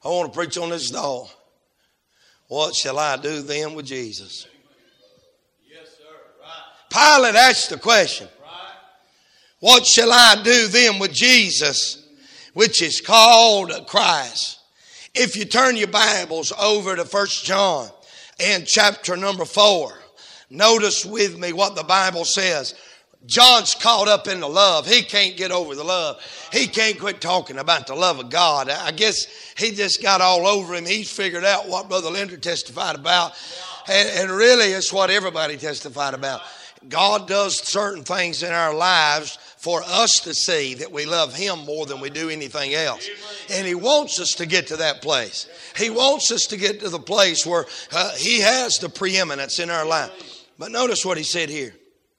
I want to preach on this thought. What shall I do then with Jesus? Yes, sir. Right. Pilate asked the question. Right. What shall I do then with Jesus, which is called Christ? If you turn your Bibles over to 1 John and chapter number 4, notice with me what the Bible says. John's caught up in the love. He can't get over the love. He can't quit talking about the love of God. I guess he just got all over him. He's figured out what Brother Linder testified about. And really it's what everybody testified about. God does certain things in our lives for us to see that we love Him more than we do anything else. And He wants us to get to that place. He wants us to get to the place where He has the preeminence in our life. But notice what He said here.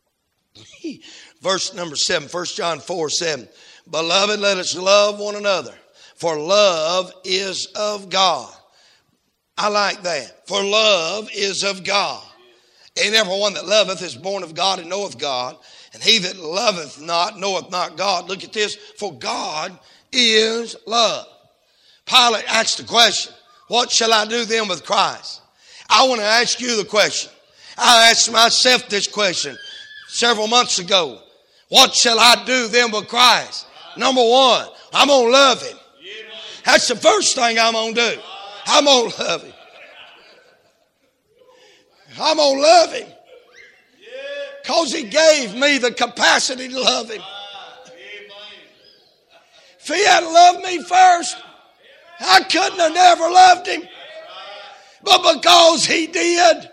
Verse number 7, 1 John 4:7. Beloved, let us love one another, for love is of God. I like that. For love is of God. And everyone that loveth is born of God and knoweth God. And he that loveth not knoweth not God. Look at this. For God is love. Pilate asked the question, what shall I do then with Christ? I want to ask you the question. I asked myself this question several months ago. What shall I do then with Christ? Number one, I'm going to love Him. That's the first thing I'm going to do. I'm going to love Him. I'm going to love Him. Because He gave me the capacity to love Him. If He hadn't loved me first, I couldn't have never loved Him. But because He did,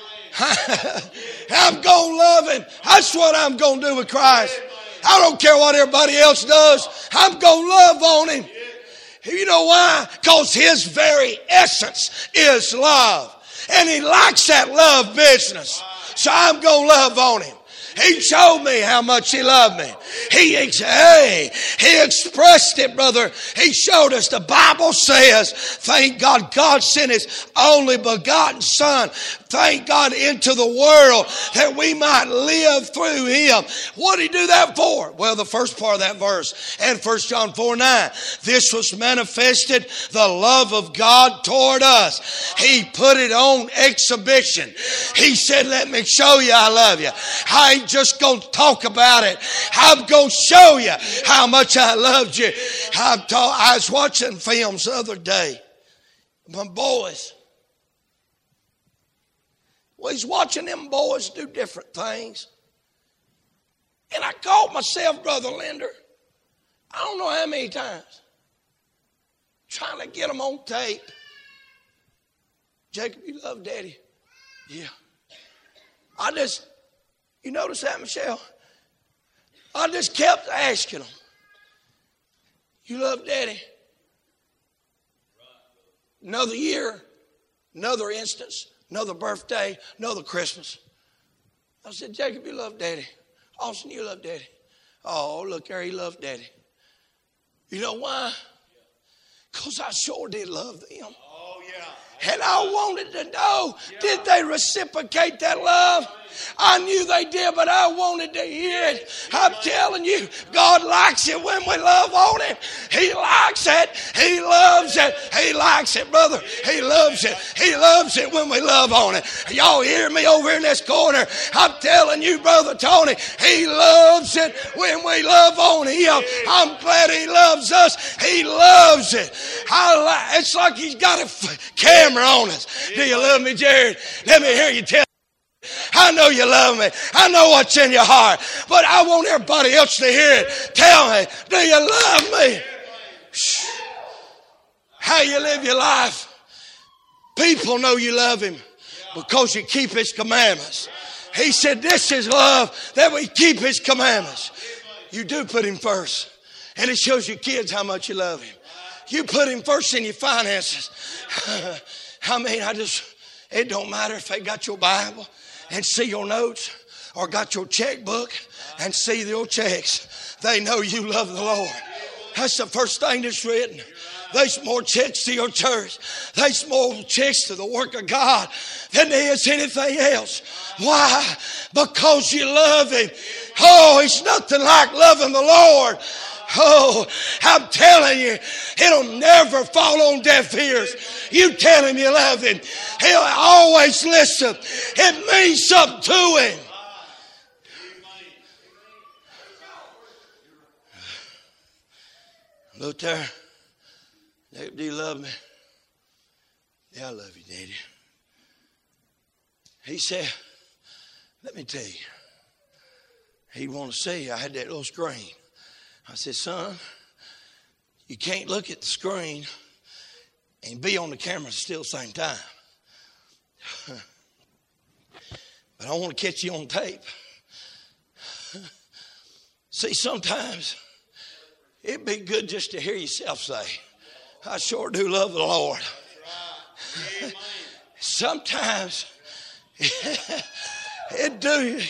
I'm going to love Him. That's what I'm going to do with Christ. I don't care what everybody else does. I'm going to love on Him. You know why? Because His very essence is love. And He likes that love business. So I'm going to love on Him. He showed me how much He loved me. He expressed it, brother. He showed us. The Bible says, thank God, God sent His only begotten Son, thank God, into the world that we might live through Him. What did He do that for? Well, the first part of that verse, and 1 John 4:9, this was manifested, the love of God toward us. He put it on exhibition. He said, let me show you I love you. I ain't just going to talk about it. I'm going to show you how much I loved you. I was watching films the other day. My boys. Well, he's watching them boys do different things. And I caught myself, Brother Linder, I don't know how many times, trying to get them on tape. Jacob, you love Daddy? Yeah. You notice that, Michelle? I just kept asking them, you love Daddy? Another year, another instance, another birthday, another Christmas. I said, Jacob, you love Daddy. Austin, you love Daddy. Oh, look there, he loved Daddy. You know why? Because I sure did love them. Oh, yeah. And I wanted to know, did they reciprocate that love? I knew they did, but I wanted to hear it. I'm telling you, God likes it when we love on Him. He likes it. He loves it. He likes it, brother. He loves it. He loves it when we love on it. Y'all hear me over in this corner? I'm telling you, Brother Tony, He loves it when we love on Him. I'm glad He loves us. He loves it. It's like He's got a camera on us. Do you love me, Jared? Let me hear you tell. I know you love me. I know what's in your heart. But I want everybody else to hear it. Tell me, do you love me? How you live your life. People know you love Him because you keep His commandments. He said this is love, that we keep His commandments. You do put Him first. And it shows your kids how much you love Him. You put Him first in your finances. It don't matter if they got your Bible and see your notes or got your checkbook and see your checks. They know you love the Lord. That's the first thing that's written. There's more checks to your church. There's more checks to the work of God than there is anything else. Why? Because you love Him. Oh, it's nothing like loving the Lord. Oh, I'm telling you, it'll never fall on deaf ears. You tell him you love him. He'll always listen. It means something to him. Look there. Do you love me? Yeah, I love you, Daddy. He said, let me tell you. He'd want to see you. I had that little screen. I said, son, you can't look at the screen and be on the camera still at the same time. But I want to catch you on tape. See, sometimes it'd be good just to hear yourself say, I sure do love the Lord. Sometimes it do.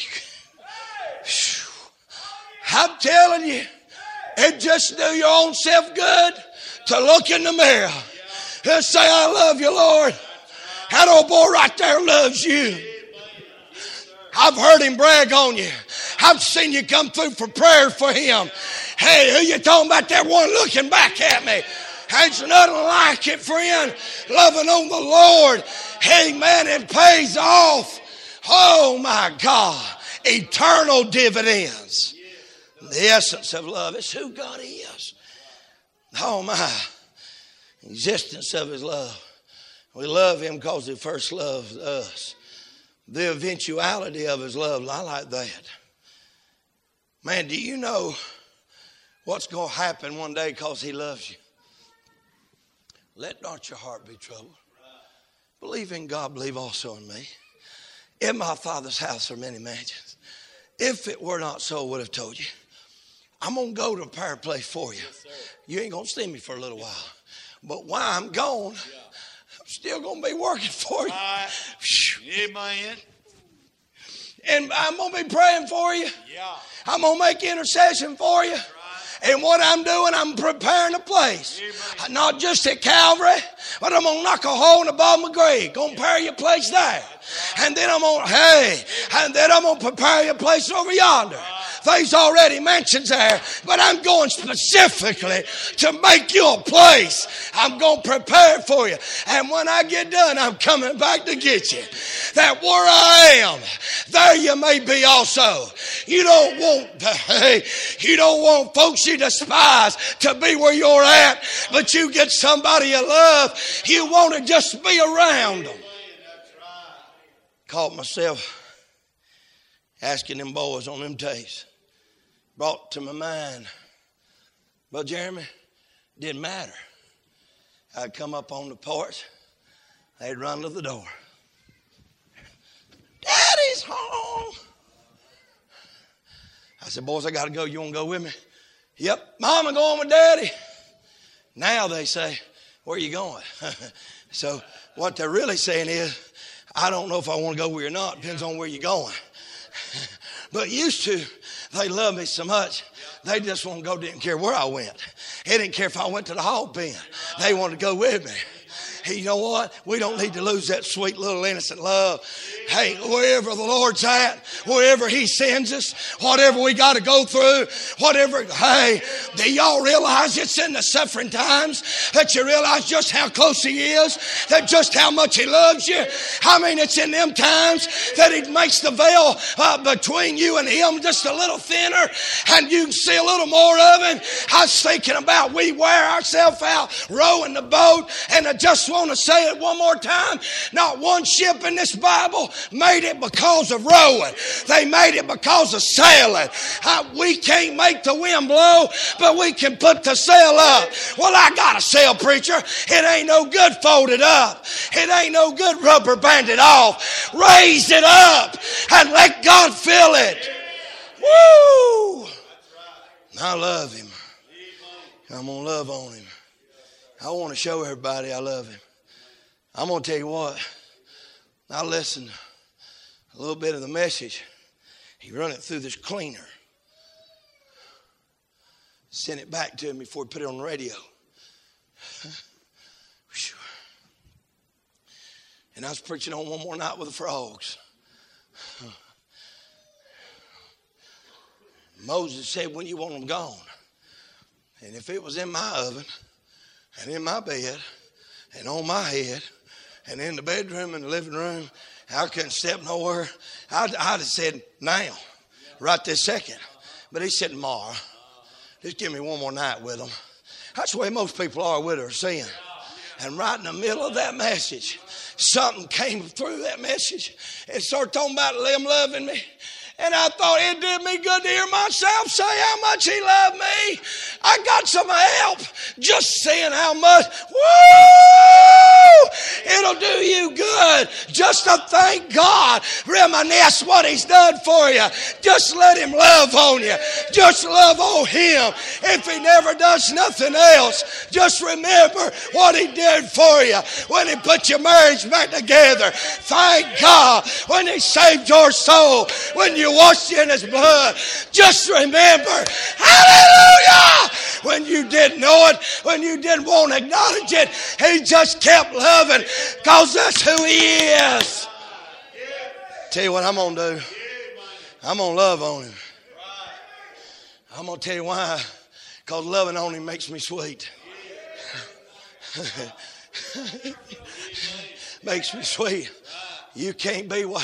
I'm telling you, it just do your own self good to look in the mirror and say, I love you, Lord. That old boy right there loves you. I've heard him brag on you. I've seen you come through for prayer for him. Hey, who you talking about? That one looking back at me. Ain't nothing like it, friend. Loving on the Lord. Hey, man, it pays off. Oh, my God. Eternal dividends. The essence of love is who God is. Oh, my. Existence of his love. We love him because he first loved us. The eventuality of his love. I like that. Man, do you know what's going to happen one day because he loves you? Let not your heart be troubled. Believe in God, believe also in me. In my Father's house are many mansions. If it were not so, I would have told you. I'm going to go to a prayer place for you. You ain't going to see me for a little while. But while I'm gone, I'm still going to be working for you. Amen. And I'm going to be praying for you. Yeah. I'm going to make intercession for you. And what I'm doing, I'm preparing a place. Amen. Not just at Calvary, but I'm going to knock a hole in the bottom of the grave. Going to prepare your place there. And then I'm going to prepare your place over yonder. There's already mansions there, but I'm going specifically to make you a place. I'm going to prepare for you. And when I get done, I'm coming back to get you. That where I am, there you may be also. You don't want folks you despise to be where you're at, but you get somebody you love. You want to just be around them. Caught myself asking them boys on them tapes. Brought to my mind, Brother Jeremy, didn't matter. I'd come up on the porch, they'd run to the door. Daddy's home. I said, boys, I got to go. You want to go with me? Yep, Mama going with Daddy. Now they say, where are you going? So what they're really saying is, I don't know if I want to go with you or not. Depends on where you're going. But used to, they loved me so much, they just wouldn't go, didn't care where I went. They didn't care if I went to the hog pen. They wanted to go with me. Hey, you know what? We don't need to lose that sweet little innocent love. Hey, wherever the Lord's at, wherever he sends us, whatever we got to go through, hey, do y'all realize it's in the suffering times that you realize just how close he is, that just how much he loves you? I mean, it's in them times that he makes the veil between you and him just a little thinner, and you can see a little more of him. I was thinking about we wear ourselves out rowing the boat, and I just want to say it one more time. Not one ship in this Bible made it because of rowing. They made it because of sailing. We can't make the wind blow, but we can put the sail up. Well, I got a sail, preacher. It ain't no good folded up. It ain't no good rubber banded off. Raise it up and let God fill it. Woo! I love him. I'm going to love on him. I want to show everybody I love him. I'm going to tell you what. I listened a little bit of the message. He run it through this cleaner. Sent it back to me before he put it on the radio. And I was preaching on One More Night with the Frogs. Moses said, when you want them gone, And if it was in my oven and in my bed and on my head and in the bedroom and the living room, I couldn't step nowhere. I'd have said now, right this second. But he said tomorrow. Just give me one more night with them. That's the way most people are with their sin. And right in the middle of that message, something came through that message and started talking about them loving me. And I thought it did me good to hear myself say how much he loved me. I got some help just saying how much. Woo! It'll do you good just to thank God. Reminisce what he's done for you. Just let him love on you. Just love on him. If he never does nothing else, just remember what he did for you. When he put your marriage back together. Thank God. When he saved your soul. When you washed in his blood. Just remember, hallelujah, when you didn't know it, when you didn't want to acknowledge it, he just kept loving because that's who he is. Tell you what I'm going to do. I'm going to love on him. I'm going to tell you why. Because loving on him makes me sweet. Makes me sweet. You can't be what?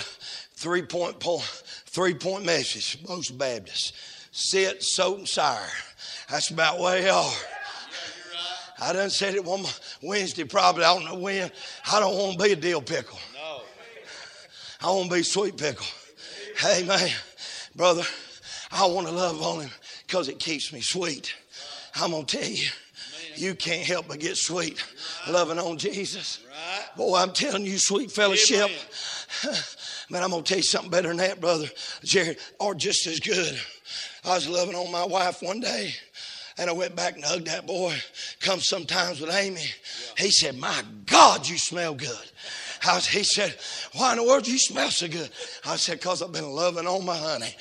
3-point message. Most Baptists. Sit, soak, and sire. That's about where they are. I done said it one Wednesday probably. I don't know when. I don't want to be a dill pickle. No. I want to be sweet pickle. Hey, man, brother, I want to love on him because it keeps me sweet. I'm going to tell you, you can't help but get sweet loving on Jesus. Boy, I'm telling you, sweet fellowship. Man, I'm going to tell you something better than that, brother Jared, or just as good. I was loving on my wife one day, and I went back and hugged that boy. Come sometimes with Amy. He said, my God, you smell good. He said, why in the world do you smell so good? I said, because I've been loving on my honey.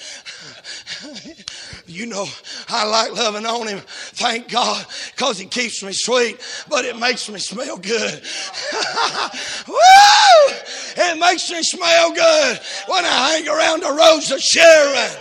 You know, I like loving on him. Thank God, because he keeps me sweet, but it makes me smell good. Woo! It makes me smell good when I hang around the Rose of Sharon.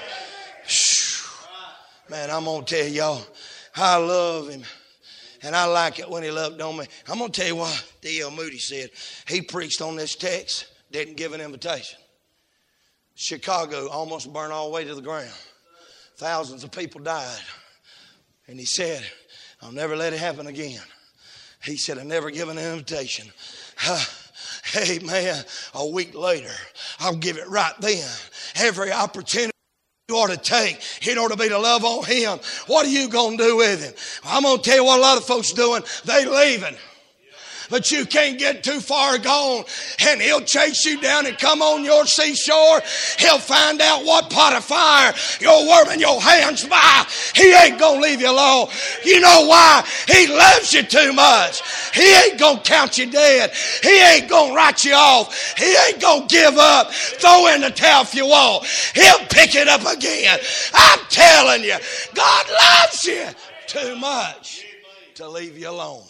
Man, I'm going to tell y'all, I love him. And I like it when he loved on me. I'm going to tell you what D.L. Moody said. He preached on this text, didn't give an invitation. Chicago almost burned all the way to the ground. Thousands of people died. And he said, I'll never let it happen again. He said, I never give an invitation. Hey, man, a week later, I'll give it right then. Every opportunity you ought to take. It ought to be to love on him. What are you going to do with him? I'm going to tell you what a lot of folks doing. They leaving. But you can't get too far gone, and he'll chase you down and come on your seashore. He'll find out what pot of fire you're warming your hands by. He ain't going to leave you alone. You know why? He loves you too much. He ain't going to count you dead. He ain't going to write you off. He ain't going to give up. Throw in the towel if you want. He'll pick it up again. I'm telling you, God loves you too much to leave you alone.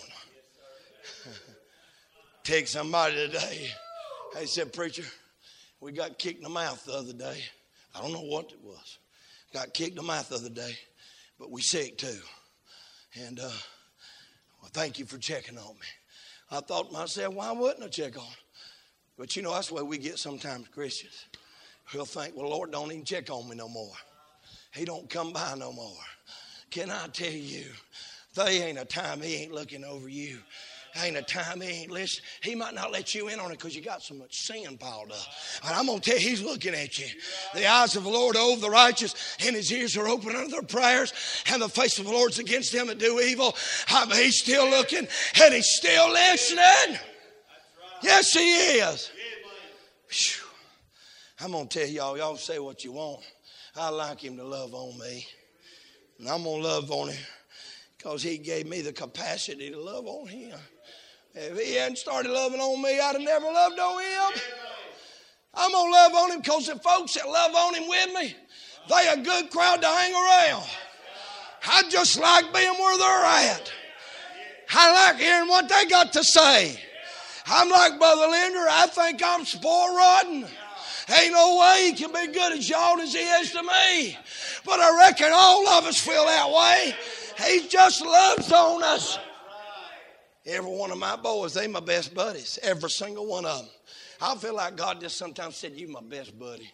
Take somebody today. They said, preacher, we got kicked in the mouth the other day. I don't know what it was. Got kicked in the mouth the other day, but we sick too. And well, thank you for checking on me. I thought to myself, why wouldn't I check on? But you know, that's the way we get sometimes Christians. We'll think, well, Lord don't even check on me no more. He don't come by no more. Can I tell you, there ain't a time he ain't looking over you. Ain't a time he ain't listening. He might not let you in on it because you got so much sin piled up. But I'm going to tell you, he's looking at you. The eyes of the Lord are over the righteous, and his ears are open unto their prayers, and the face of the Lord's against them that do evil. He's still looking, and he's still listening. Yes, he is. Whew. I'm going to tell y'all say what you want. I like him to love on me. And I'm going to love on him because he gave me the capacity to love on him. If he hadn't started loving on me, I'd have never loved on him. I'm going to love on him because the folks that love on him with me, they a good crowd to hang around. I just like being where they're at. I like hearing what they got to say. I'm like Brother Linder. I think I'm spoiled rotten. Ain't no way he can be good as y'all as he is to me. But I reckon all of us feel that way. He just loves on us. Every one of my boys, they my best buddies. Every single one of them. I feel like God just sometimes said, you my best buddy.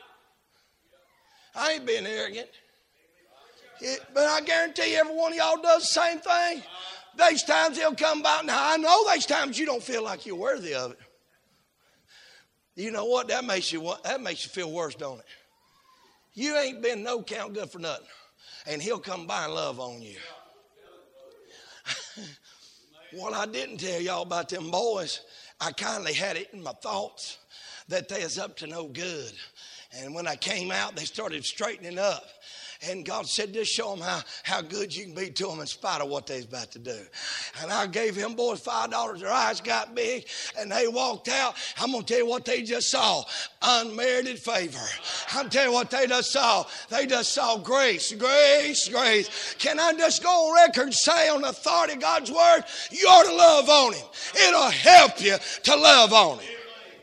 I ain't being arrogant. But I guarantee you, every one of y'all does the same thing. There's times he'll come by. Now, I know there's times you don't feel like you're worthy of it. You know what? That makes you feel worse, don't it? You ain't been no count good for nothing. And he'll come by and love on you. What I didn't tell y'all about them boys, I kindly had it in my thoughts that they was up to no good. And when I came out, they started straightening up. And God said, just show them how good you can be to them in spite of what they're about to do. And I gave them boys $5. Their eyes got big and they walked out. I'm going to tell you what they just saw. Unmerited favor. I'm telling you what they just saw. They just saw grace, grace, grace. Can I just go on record and say on the authority of God's word, you ought to love on him. It'll help you to love on him.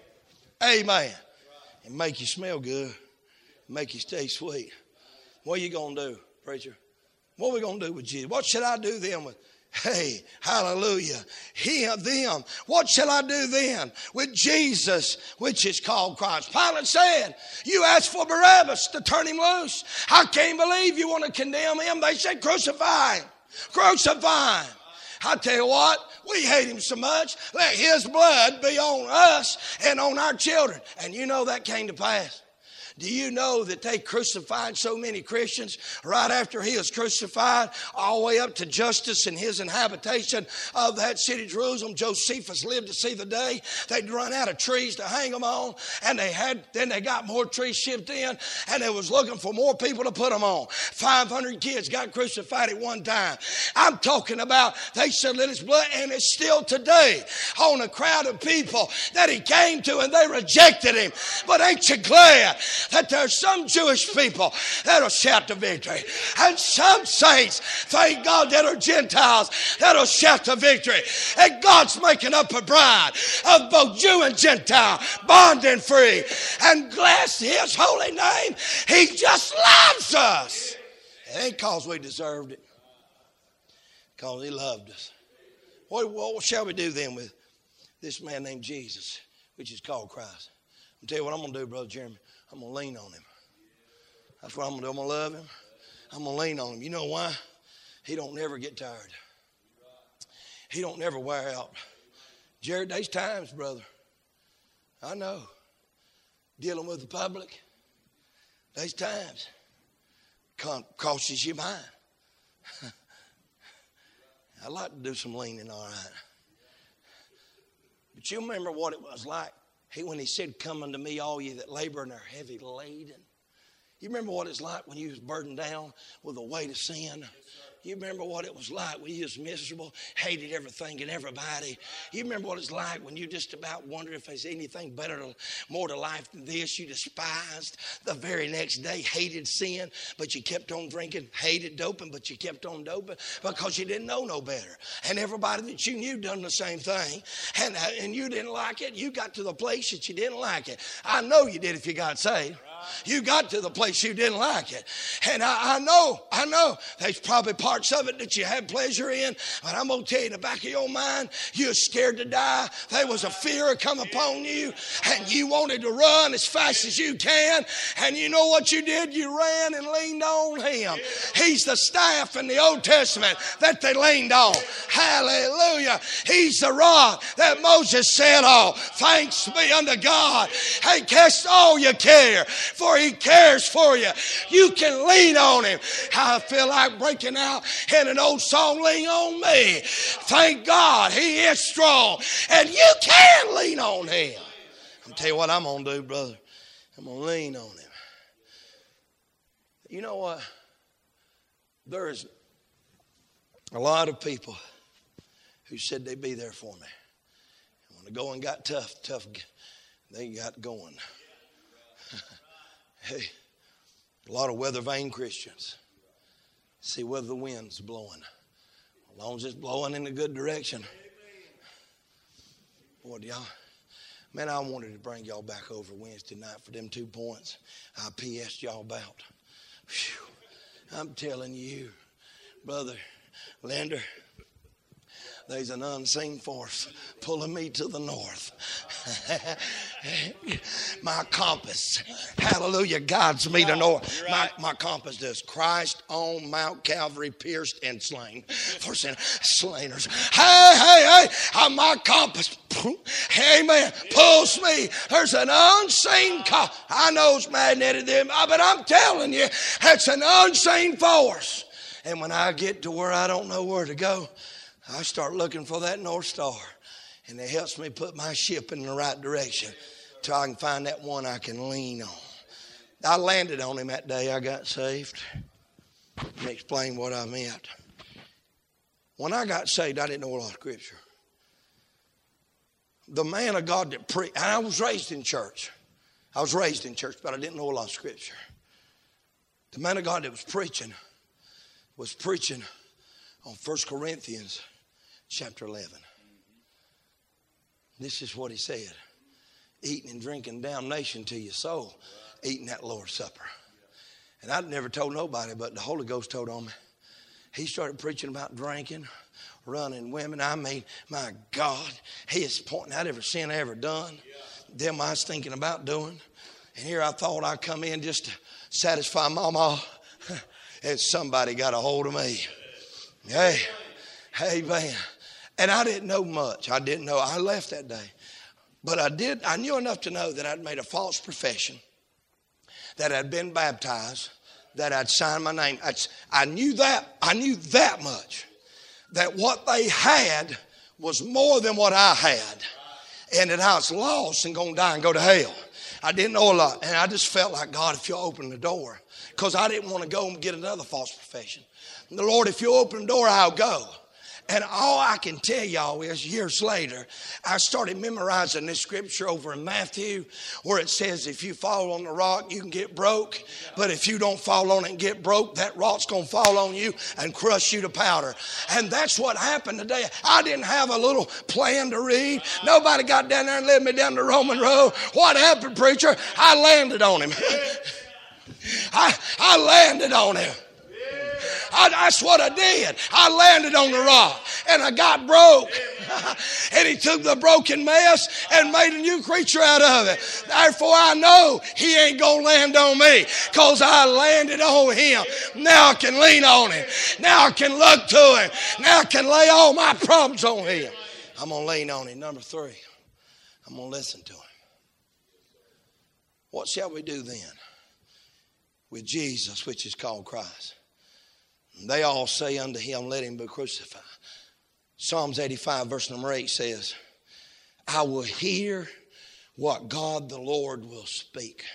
Amen. And make you smell good. Make you stay sweet. What are you going to do, preacher? What are we going to do with Jesus? What should I do then with? Hey, hallelujah. Them. What shall I do then with Jesus, which is called Christ? Pilate said, you asked for Barabbas to turn him loose. I can't believe you want to condemn him. They said, crucify him. Crucify him. I tell you what, we hate him so much. Let his blood be on us and on our children. And you know that came to pass. Do you know that they crucified so many Christians right after he was crucified, all the way up to Justus and his inhabitation of that city, Jerusalem? Josephus lived to see the day they'd run out of trees to hang them on, and then they got more trees shipped in, and they was looking for more people to put them on. 500 kids got crucified at one time. I'm talking about they shed his blood, and it's still today on a crowd of people that he came to, and they rejected him. But ain't you glad that there's some Jewish people that'll shout the victory, and some saints, thank God, that are Gentiles that'll shout the victory. And God's making up a bride of both Jew and Gentile, bond and free, and bless his holy name. He just loves us. It ain't because we deserved it, because he loved us. What shall we do then with this man named Jesus, which is called Christ? I'll tell you what I'm going to do, Brother Jeremy. I'm going to lean on him. That's what I'm going to do. I'm going to love him. I'm going to lean on him. You know why? He don't never get tired. He don't never wear out. Jared, there's times, brother, I know, dealing with the public, there's times crosses your mind. I like to do some leaning, all right. But you remember what it was like when he said, come unto me, all ye that labor and are heavy laden. You remember what it's like when you was burdened down with the weight of sin? You remember what it was like when you was miserable, hated everything and everybody? You remember what it's like when you just about wondered if there's anything better, more to life than this? You despised the very next day, hated sin, but you kept on drinking, hated doping, but you kept on doping because you didn't know no better. And everybody that you knew done the same thing, and you didn't like it. You got to the place that you didn't like it. I know you did if you got saved. You got to the place you didn't like it. And I know there's probably parts of it that you had pleasure in, but I'm going to tell you, in the back of your mind, you were scared to die. There was a fear come upon you, and you wanted to run as fast as you can. And you know what you did? You ran and leaned on him. He's the staff in the Old Testament that they leaned on. Hallelujah. He's the rock that Moses said, oh, thanks be unto God. Hey, cast all your care, for he cares for you. You can lean on him. I feel like breaking out in an old song, lean on me. Thank God he is strong, and you can lean on him. I'm tell you what I'm going to do, brother. I'm going to lean on him. You know what? There's a lot of people who said they'd be there for me. And when the going got tough, they got going. Hey, a lot of weather vane Christians see whether the wind's blowing. As long as it's blowing in a good direction. Boy, man, I wanted to bring y'all back over Wednesday night for them 2 points I PS'd y'all about. Whew. I'm telling you, Brother Lander, there's an unseen force pulling me to the north. My compass, hallelujah, guides me to north. My compass does. Christ on Mount Calvary, pierced and slain for slainers. Hey, my compass, amen, pulls me. There's an unseen compass. I know it's magnetic, but I'm telling you, it's an unseen force. And when I get to where I don't know where to go, I start looking for that North Star. And it helps me put my ship in the right direction till I can find that one I can lean on. I landed on him that day I got saved. Let me explain what I meant. When I got saved, I didn't know a lot of Scripture. The man of God that preached, and I was raised in church. But I didn't know a lot of Scripture. The man of God that was preaching on 1 Corinthians chapter 11. This is what he said. Eating and drinking damnation to your soul, eating that Lord's Supper. And I'd never told nobody, but the Holy Ghost told on me. He started preaching about drinking, running women. I mean, my God, he is pointing out every sin I ever done. Them I was thinking about doing. And here I thought I'd come in just to satisfy mama. And somebody got a hold of me. Hey, man. And I didn't know much. I left that day. But I knew enough to know that I'd made a false profession, that I'd been baptized, that I'd signed my name. I knew that much. That what they had was more than what I had. And that I was lost and going to die and go to hell. I didn't know a lot. And I just felt like, God, if you'll open the door. Because I didn't want to go and get another false profession. And the Lord, if you'll open the door, I'll go. And all I can tell y'all is years later, I started memorizing this scripture over in Matthew where it says if you fall on the rock, you can get broke. But if you don't fall on it and get broke, that rock's going to fall on you and crush you to powder. And that's what happened today. I didn't have a little plan to read. Nobody got down there and led me down the Roman road. What happened, preacher? I landed on him. I landed on him. That's what I did. I landed on the rock and I got broke. And he took the broken mess and made a new creature out of it. Therefore I know he ain't going to land on me because I landed on him. Now I can lean on him. Now I can look to him. Now I can lay all my problems on him. I'm going to lean on him. Number 3, I'm going to listen to him. What shall we do then with Jesus, which is called Christ? They all say unto him, let him be crucified. Psalms 85 verse number 8 says, I will hear what God the Lord will speak.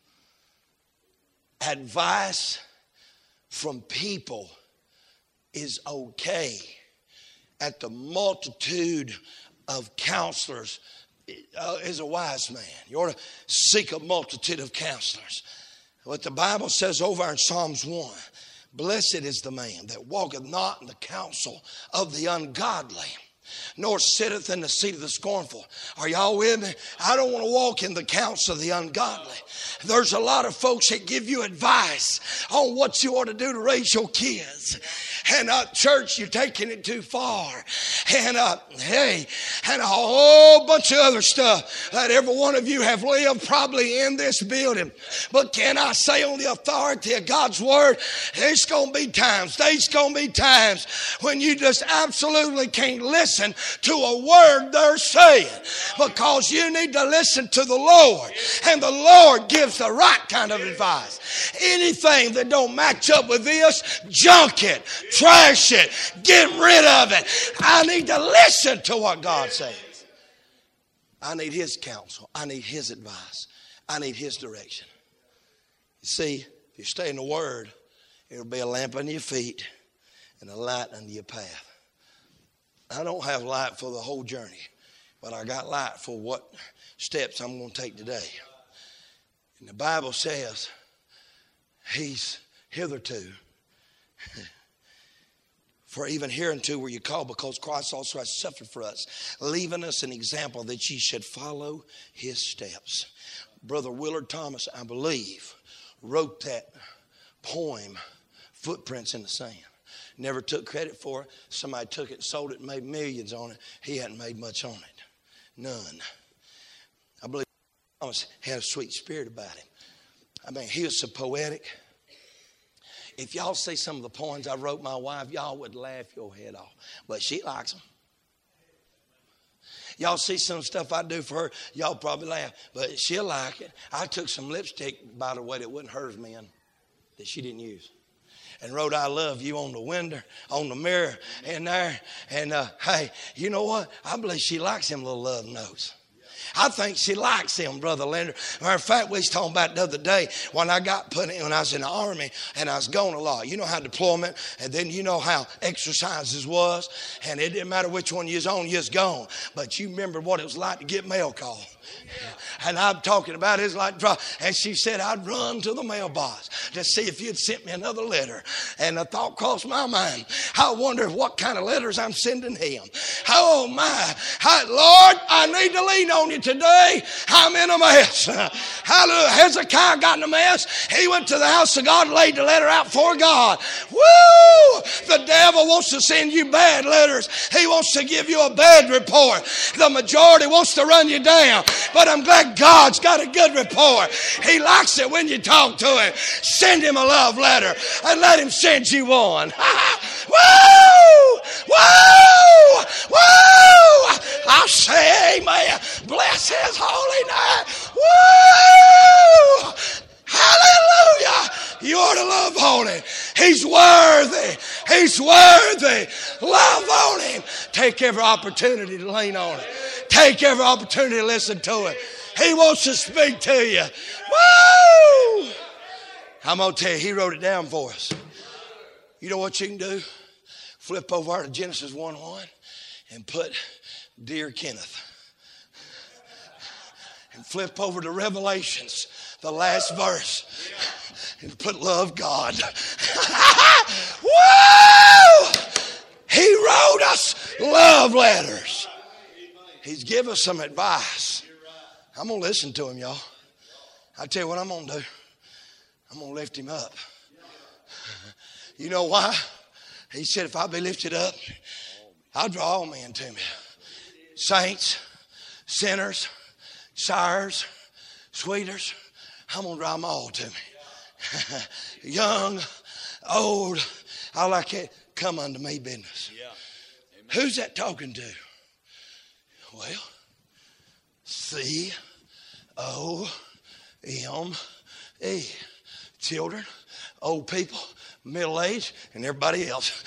Advice from people is okay. At the multitude of counselors is a wise man. You ought to seek a multitude of counselors. What the Bible says over in Psalms 1, blessed is the man that walketh not in the counsel of the ungodly, nor sitteth in the seat of the scornful. Are y'all with me? I don't want to walk in the counsel of the ungodly. There's a lot of folks that give you advice on what you ought to do to raise your kids. And church, you're taking it too far. And and a whole bunch of other stuff that every one of you have lived probably in this building. But can I say on the authority of God's word, there's going to be times when you just absolutely can't listen to a word they're saying, because you need to listen to the Lord, and the Lord gives the right kind of advice. Anything that don't match up with this, junk it, trash it, get rid of it. I need to listen to what God says. I need his counsel. I need his advice. I need his direction. You see, if you stay in the word, it'll be a lamp under your feet and a light under your path. I don't have light for the whole journey, but I got light for what steps I'm going to take today. And the Bible says he's hitherto, for even hereunto were you called, because Christ also has suffered for us, leaving us an example that ye should follow his steps. Brother Willard Thomas, I believe, wrote that poem, Footprints in the Sand. Never took credit for it. Somebody took it and sold it and made millions on it. He hadn't made much on it. None. I believe Thomas had a sweet spirit about him. I mean, he was so poetic. If y'all see some of the poems I wrote my wife, y'all would laugh your head off. But she likes them. Y'all see some stuff I do for her, y'all probably laugh. But she'll like it. I took some lipstick, by the way, that wasn't hers, men, that she didn't use. And wrote I love you on the window, on the mirror, and there. And hey, you know what? I believe she likes them little love notes. I think she likes him, Brother Leonard. Matter of fact, we was talking about the other day when I got put in, when I was in the Army and I was gone a lot. You know how deployment, and then you know how exercises was, and it didn't matter which one you was on, you was gone. But you remember what it was like to get mail call. And I'm talking about it's like drop. And she said, I'd run to the mailbox to see if you'd sent me another letter. And the thought crossed my mind. I wonder what kind of letters I'm sending him. Oh my, Lord, I need to lean on you today. I'm in a mess. Hallelujah. Hezekiah got in a mess. He went to the house of God and laid the letter out for God. Woo! The devil wants to send you bad letters. He wants to give you a bad report. The majority wants to run you down. But I'm glad God's got a good report. He likes it when you talk to him. Send him a love letter and let him send you one. Woo! Woo! Woo! I say amen. Bless his holy name. Woo! Hallelujah. You ought to love on him. He's worthy. He's worthy. Love on him. Take every opportunity to lean on him. Take every opportunity to listen to him. He wants to speak to you. Woo! I'm going to tell you, he wrote it down for us. You know what you can do? Flip over to Genesis 1:1 and put Dear Kenneth. And flip over to Revelations, the last verse, and put Love God. Woo! He wrote us love letters. He's given us some advice. I'm going to listen to him, y'all. I tell you what I'm going to do. I'm going to lift him up. You know why? He said, if I be lifted up, I'll draw all men to me. Saints, sinners, sires, sweeters, I'm going to draw them all to me. Young, old, all I can, come unto me business. Yeah. Who's that talking to? Well, C-O-M-E. Children, old people, middle age, and everybody else.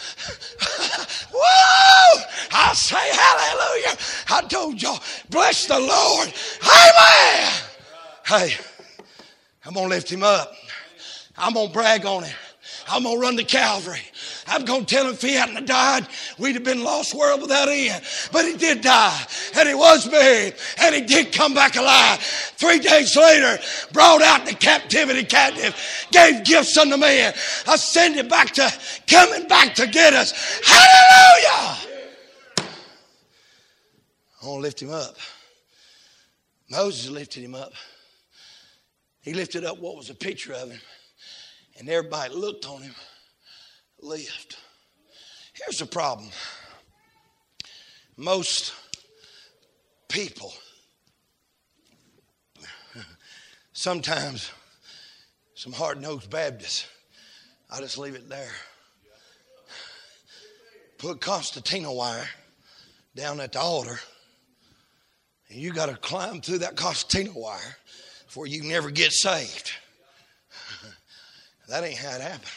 Woo! I say hallelujah. I told y'all, bless the Lord. Amen. Hey, I'm going to lift him up. I'm going to brag on him. I'm going to run to Calvary. I'm going to tell him if he hadn't died, we'd have been lost world without end. But he did die, and he was buried, and he did come back alive. 3 days later, brought out the captivity captive, gave gifts unto men, ascended back to, coming back to get us. Hallelujah! I want to lift him up. Moses lifted him up. He lifted up what was a picture of him, and everybody looked on him. Lived. Here's the problem. Most people, sometimes some hard-nosed Baptists, I just leave it there. Put concertina wire down at the altar, and you got to climb through that concertina wire before you can ever get saved. That ain't how it happened.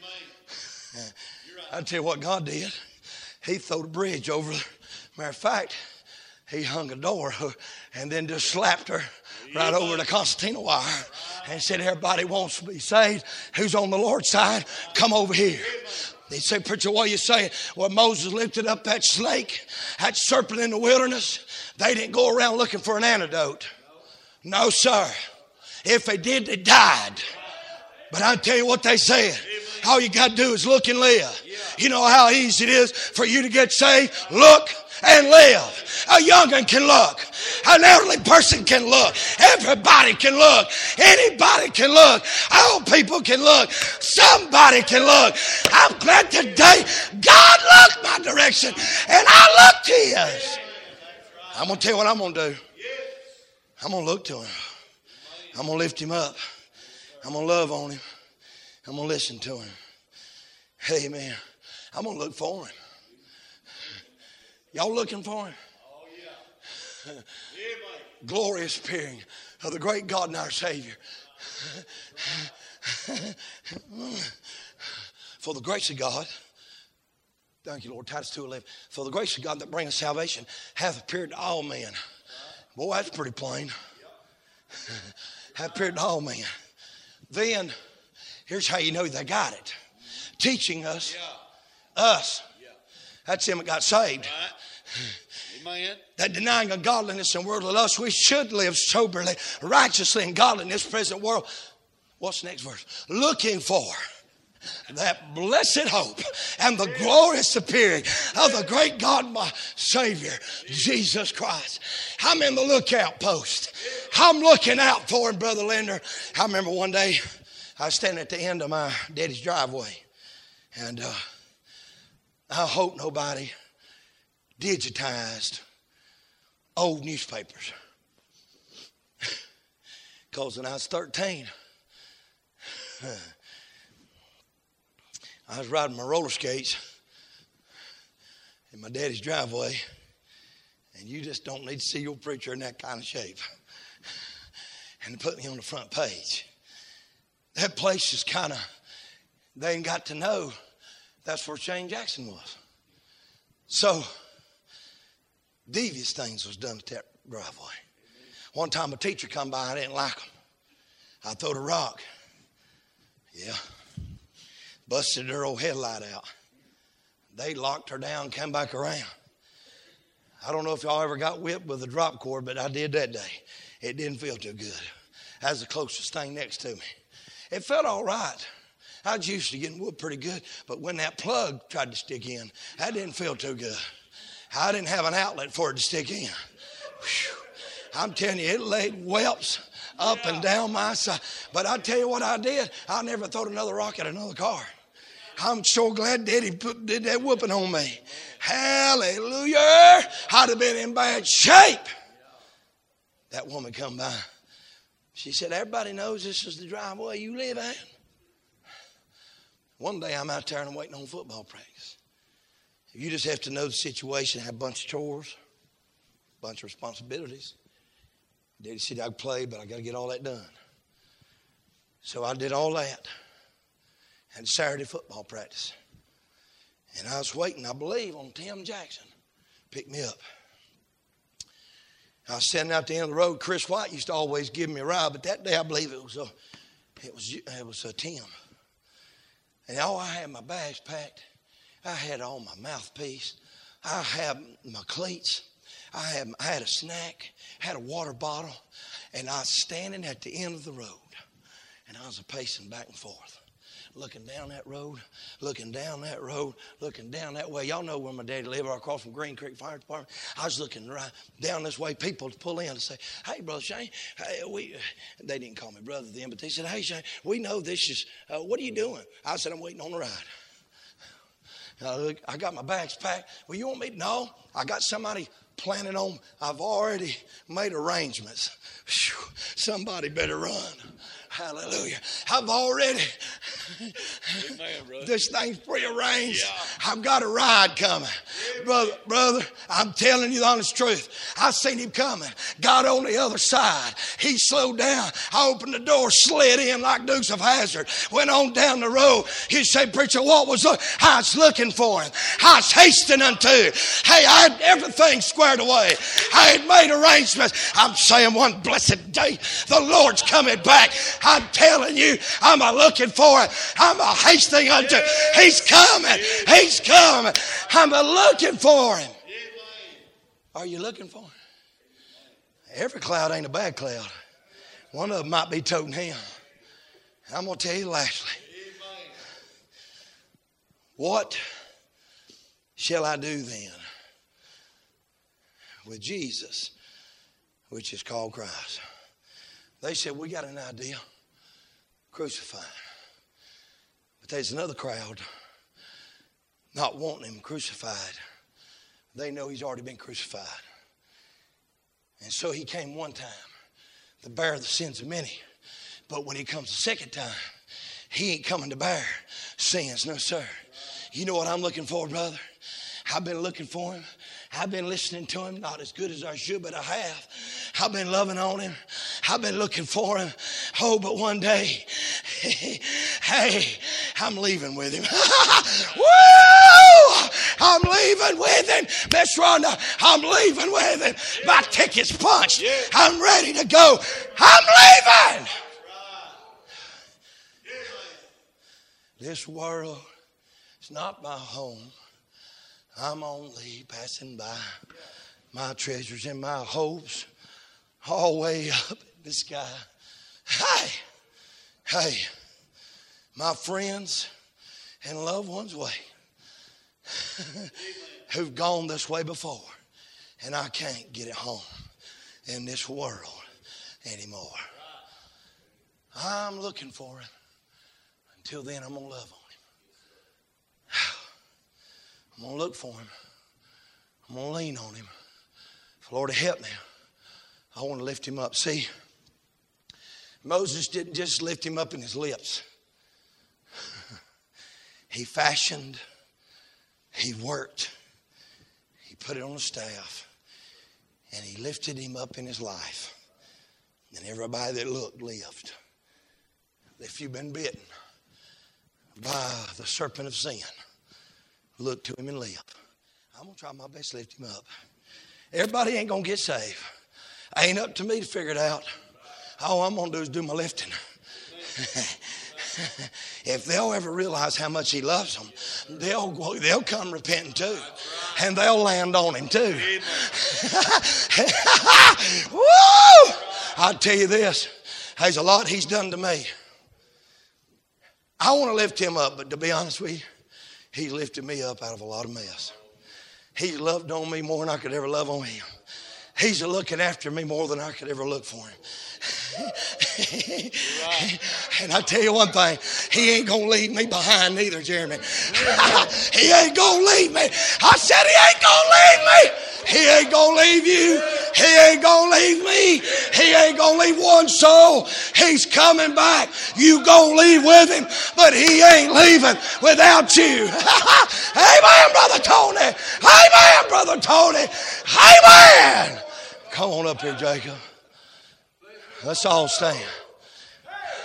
I'll tell you what God did. He threw a bridge over. Matter of fact, he hung a door and then just slapped her right over the concertina wire and said, everybody wants to be saved. Who's on the Lord's side? Come over here. They said, preacher, what are you saying? Well, Moses lifted up that snake, that serpent in the wilderness. They didn't go around looking for an antidote. No, sir. If they did, they died. But I tell you what they said. All you got to do is look and live. You know how easy it is for you to get saved? Look and live. A young'un can look. An elderly person can look. Everybody can look. Anybody can look. Old people can look. Somebody can look. I'm glad today God looked my direction and I looked his. I'm going to tell you what I'm going to do. I'm going to look to him. I'm going to lift him up. I'm going to love on him. I'm going to listen to him. Amen. I'm going to look for him. Y'all looking for him? Oh, yeah. Glorious appearing of the great God and our Savior. For the grace of God, thank you, Lord, Titus 2:11. For the grace of God that bringeth salvation hath appeared to all men. Boy, that's pretty plain. Hath appeared to all men. Then, here's how you know they got it. Teaching us. That's them that got saved. Amen. That denying of godliness and worldly lust, we should live soberly, righteously, and godly in this present world. What's the next verse? Looking for that blessed hope and the glorious appearing of the great God, my Savior, Jesus Christ. I'm in the lookout post. I'm looking out for him, Brother Linder. I remember one day I was standing at the end of my daddy's driveway, and I hope nobody digitized old newspapers. Because when I was 13, I was riding my roller skates in my daddy's driveway, and you just don't need to see your preacher in that kind of shape. And they put me on the front page. That place is kind of, they ain't got to know that's where Shane Jackson was. So, devious things was done at that driveway. One time a teacher come by, I didn't like him. I throwed a rock. Yeah. Busted their old headlight out. They locked her down, come back around. I don't know if y'all ever got whipped with a drop cord, but I did that day. It didn't feel too good. That was the closest thing next to me. It felt all right. I was used to getting whooped pretty good, but when that plug tried to stick in, that didn't feel too good. I didn't have an outlet for it to stick in. Whew. I'm telling you, it laid whelps up and down my side. But I tell you what I did. I never thrown another rock at another car. I'm so glad Daddy did that whooping on me. Hallelujah. I'd have been in bad shape. That woman come by. She said, everybody knows this is the driveway you live at. One day I'm out there and I'm waiting on football practice. You just have to know the situation, have a bunch of chores, a bunch of responsibilities. Daddy said I could play, but I got to get all that done. So I did all that. Had Saturday football practice. And I was waiting, I believe, on Tim Jackson to pick me up. I was standing out the end of the road. Chris White used to always give me a ride, but that day I believe it was Tim. And I had my bags packed. I had all my mouthpiece. I had my cleats. I had a snack, had a water bottle, and I was standing at the end of the road. And I was pacing back and forth, looking down that road, looking down that road, looking down that way. Y'all know where my daddy lived, right across from Green Creek Fire Department. I was looking right down this way. People to pull in and say, hey, Brother Shane, they didn't call me brother then, but they said, hey, Shane, we know this is, what are you doing? I said, I'm waiting on the ride. I got my bags packed. Well, you want me to know? I got somebody planning on, I've already made arrangements. Whew, somebody better run. Hallelujah. I've already, this thing's prearranged. Yeah. I've got a ride coming. Brother, I'm telling you the honest truth. I seen him coming. Got on the other side. He slowed down. I opened the door, slid in like Dukes of Hazzard. Went on down the road. He said, preacher, what was up? I was looking for him. I was hastening unto. Hey, I had everything squared away. I had made arrangements. I'm saying one blessed day, the Lord's coming back. I'm telling you, I'm looking for it. I'm hastening unto. He's coming. He's coming. I'm looking for him. Are you looking for him? Every cloud ain't a bad cloud. One of them might be toting him. I'm going to tell you lastly. What shall I do then? with Jesus, which is called Christ. They said, we got an idea. Crucify him. But there's another crowd not wanting him crucified. They know he's already been crucified. And so he came one time to bear the sins of many. But when he comes the second time, he ain't coming to bear sins. No, sir. You know what I'm looking for, brother? I've been looking for him. I've been listening to him, not as good as I should, but I have. I've been loving on him. I've been looking for him. Oh, but one day, hey, I'm leaving with him. Woo! I'm leaving with him. Miss Rhonda, I'm leaving with him. My ticket's punched. I'm ready to go. I'm leaving. This world is not my home. I'm only passing by. My treasures and my hopes all the way up in the sky. Hey, my friends and loved ones way who've gone this way before, and I can't get it home in this world anymore. I'm looking for him. Until then, I'm going to love on him. I'm going to look for him. I'm going to lean on him. If the Lord will help me, I want to lift him up. See, Moses didn't just lift him up in his lips. He fashioned, he worked, he put it on a staff, and he lifted him up in his life. And everybody that looked lived. If you've been bitten by the serpent of sin, look to him and live. I'm going to try my best to lift him up. Everybody ain't going to get saved. Ain't up to me to figure it out. All I'm going to do is do my lifting. If they'll ever realize how much he loves them, they'll come repenting too. And they'll land on him too. Woo! I'll tell you this. There's a lot he's done to me. I want to lift him up, but to be honest with you, he's lifted me up out of a lot of mess. He's loved on me more than I could ever love on him. He's looking after me more than I could ever look for him. And I tell you one thing, he ain't going to leave me behind neither, Jeremy. He ain't going to leave me. I said he ain't going to leave me. He ain't going to leave you. He ain't going to leave me. He ain't going to leave one soul. He's coming back. You going to leave with him, but he ain't leaving without you. Amen, Brother Tony. Amen, Brother Tony. Amen. Come on up here, Jacob. Let's all stand.